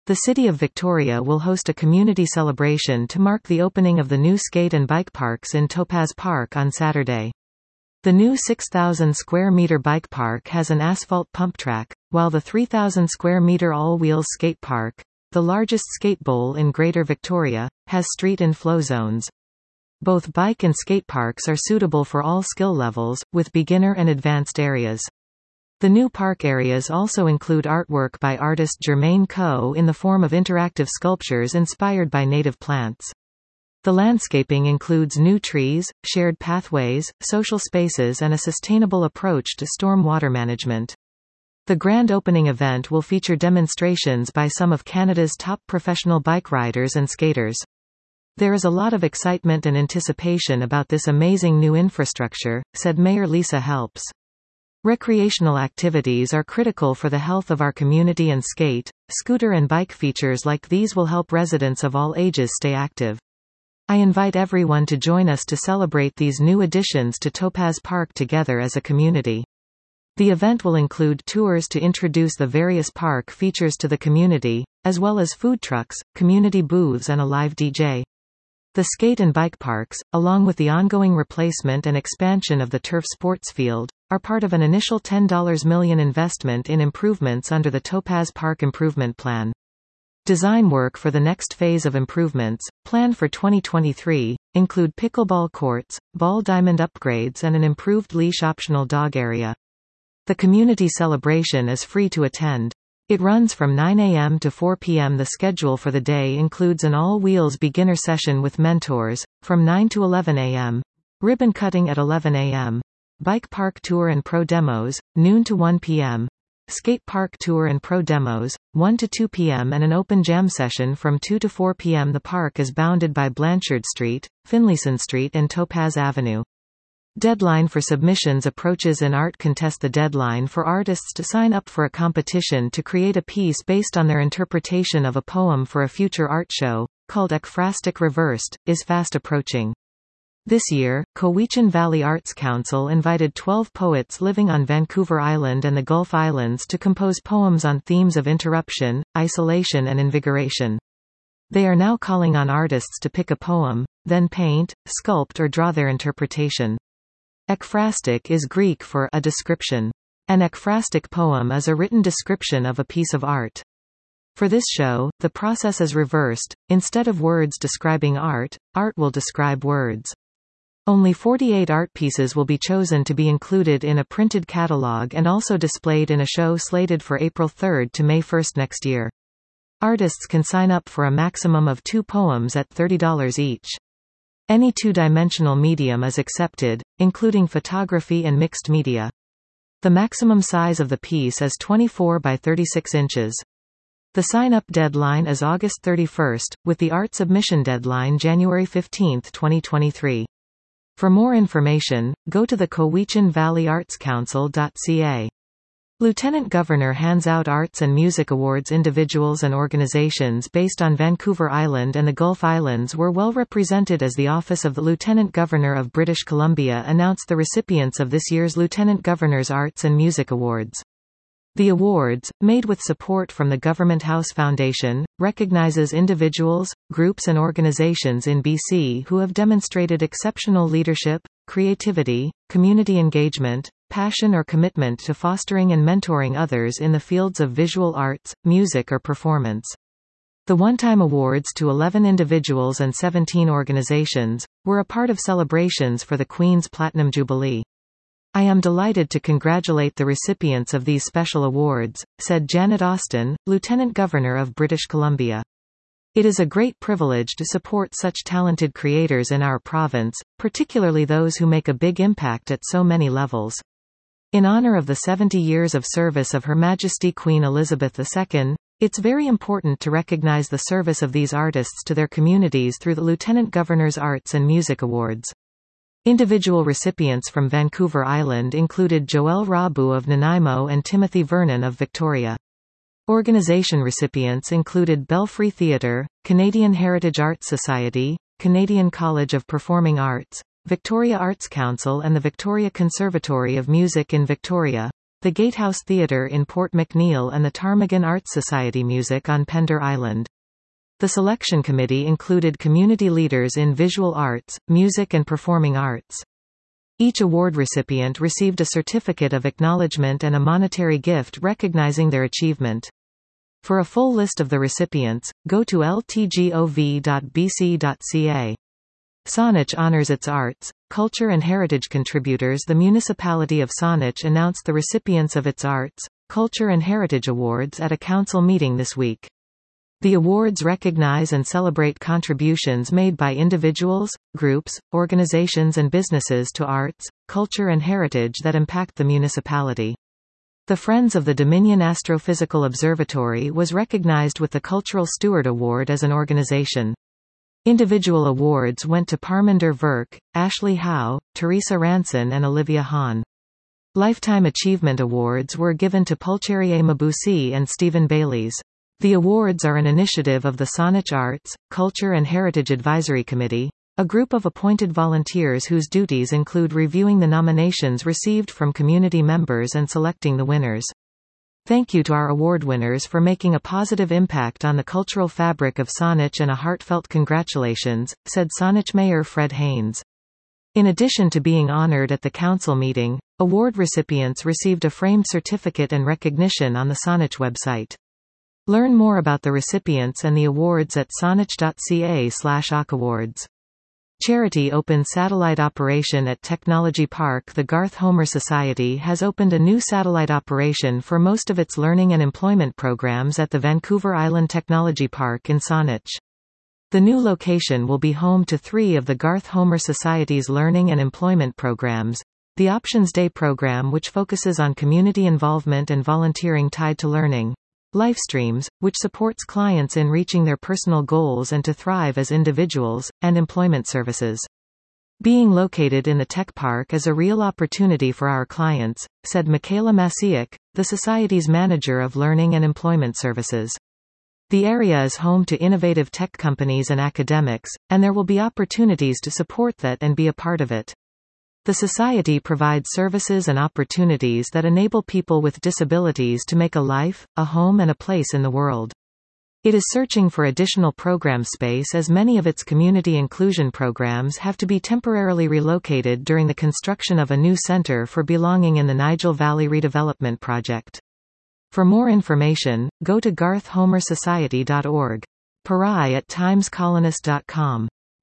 The City of Victoria will host a community celebration to mark the opening of the new skate and bike parks in Topaz Park on Saturday. The new 6,000 square meter bike park has an asphalt pump track, while the 3,000 square meter all-wheels skate park, the largest skate bowl in Greater Victoria, has street and flow zones. Both bike and skate parks are suitable for all skill levels, with beginner and advanced areas. The new park areas also include artwork by artist Germaine Coe in the form of interactive sculptures inspired by native plants. The landscaping includes new trees, shared pathways, social spaces and a sustainable approach to storm water management. The grand opening event will feature demonstrations by some of Canada's top professional bike riders and skaters. There is a lot of excitement and anticipation about this amazing new infrastructure, said Mayor Lisa Helps. Recreational activities are critical for the health of our community and skate, scooter and bike features like these will help residents of all ages stay active. I invite everyone to join us to celebrate these new additions to Topaz Park together as a community. The event will include tours to introduce the various park features to the community, as well as food trucks, community booths and a live DJ. The skate and bike parks, along with the ongoing replacement and expansion of the turf sports field, are part of an initial $10 million investment in improvements under the Topaz Park Improvement Plan. Design work for the next phase of improvements, planned for 2023, include pickleball courts, ball diamond upgrades and an improved leash-optional dog area. The community celebration is free to attend. It runs from 9 a.m. to 4 p.m. The schedule for the day includes an all-wheels beginner session with mentors, from 9 to 11 a.m., ribbon cutting at 11 a.m., bike park tour and pro demos, noon to 1 p.m., skate park tour and pro demos, 1 to 2 p.m. and an open jam session from 2 to 4 p.m. The park is bounded by Blanchard Street, Finlayson Street and Topaz Avenue. Deadline for submissions approaches. In art contest. The deadline for artists to sign up for a competition to create a piece based on their interpretation of a poem for a future art show, called Ekphrastic Reversed, is fast approaching. This year, Cowichan Valley Arts Council invited 12 poets living on Vancouver Island and the Gulf Islands to compose poems on themes of interruption, isolation and invigoration. They are now calling on artists to pick a poem, then paint, sculpt or draw their interpretation. Ekphrastic is Greek for a description. An ekphrastic poem is a written description of a piece of art. For this show, the process is reversed. Instead of words describing art, art will describe words. Only 48 art pieces will be chosen to be included in a printed catalog and also displayed in a show slated for April 3 to May 1 next year. Artists can sign up for a maximum of 2 poems at $30 each. Any two-dimensional medium is accepted, including photography and mixed media. The maximum size of the piece is 24 by 36 inches. The sign-up deadline is August 31, with the art submission deadline January 15, 2023. For more information, go to the Cowichan Valley Arts Council.ca. Lieutenant Governor hands out arts and music awards. Individuals and organizations based on Vancouver Island and the Gulf Islands were well represented as the Office of the Lieutenant Governor of British Columbia announced the recipients of this year's Lieutenant Governor's Arts and Music Awards. The awards, made with support from the Government House Foundation, recognizes individuals, groups and organizations in BC who have demonstrated exceptional leadership, creativity, community engagement, passion or commitment to fostering and mentoring others in the fields of visual arts, music or performance. The one-time awards to 11 individuals and 17 organizations were a part of celebrations for the Queen's Platinum Jubilee. I am delighted to congratulate the recipients of these special awards, said Janet Austin, Lieutenant Governor of British Columbia. It is a great privilege to support such talented creators in our province, particularly those who make a big impact at so many levels. In honor of the 70 years of service of Her Majesty Queen Elizabeth II, it's very important to recognize the service of these artists to their communities through the Lieutenant Governor's Arts and Music Awards. Individual recipients from Vancouver Island included Joel Rabu of Nanaimo and Timothy Vernon of Victoria. Organization recipients included Belfry Theatre, Canadian Heritage Arts Society, Canadian College of Performing Arts, Victoria Arts Council and the Victoria Conservatory of Music in Victoria. the Gatehouse Theatre in Port McNeill and the Ptarmigan Arts Society Music on Pender Island. The selection committee included community leaders in visual arts, music and performing arts. Each award recipient received a certificate of acknowledgement and a monetary gift recognizing their achievement. For a full list of the recipients, go to ltgov.bc.ca. Saanich honors its arts, culture and heritage contributors. The municipality of Saanich announced the recipients of its Arts, Culture and Heritage Awards at a council meeting this week. The awards recognize and celebrate contributions made by individuals, groups, organizations and businesses to arts, culture and heritage that impact the municipality. The Friends of the Dominion Astrophysical Observatory was recognized with the Cultural Steward Award as an organization. Individual awards went to Parminder Virk, Ashley Howe, Teresa Ranson and Olivia Hahn. Lifetime Achievement Awards were given to Pulcherie Mabusi and Stephen Baylies. The awards are an initiative of the Saanich Arts, Culture and Heritage Advisory Committee, a group of appointed volunteers whose duties include reviewing the nominations received from community members and selecting the winners. Thank you to our award winners for making a positive impact on the cultural fabric of Saanich and a heartfelt congratulations, said Saanich Mayor Fred Haynes. In addition to being honored at the council meeting, award recipients received a framed certificate and recognition on the Saanich website. Learn more about the recipients and the awards at saanich.ca/AWARDS. Charity opens satellite operation at Technology Park. The Garth Homer Society has opened a new satellite operation for most of its learning and employment programs at the Vancouver Island Technology Park in Saanich. The new location will be home to 3 of the Garth Homer Society's learning and employment programs. The Options Day program, which focuses on community involvement and volunteering tied to learning. Lifestreams, which supports clients in reaching their personal goals and to thrive as individuals, and employment services. Being located in the tech park is a real opportunity for our clients, said Michaela Masiak, the Society's manager of learning and employment services. The area is home to innovative tech companies and academics, and there will be opportunities to support that and be a part of it. The Society provides services and opportunities that enable people with disabilities to make a life, a home and a place in the world. It is searching for additional program space as many of its community inclusion programs have to be temporarily relocated during the construction of a new center for belonging in the Nigel Valley Redevelopment Project. For more information, go to garthhomersociety.org. Parai at timescolonist.com.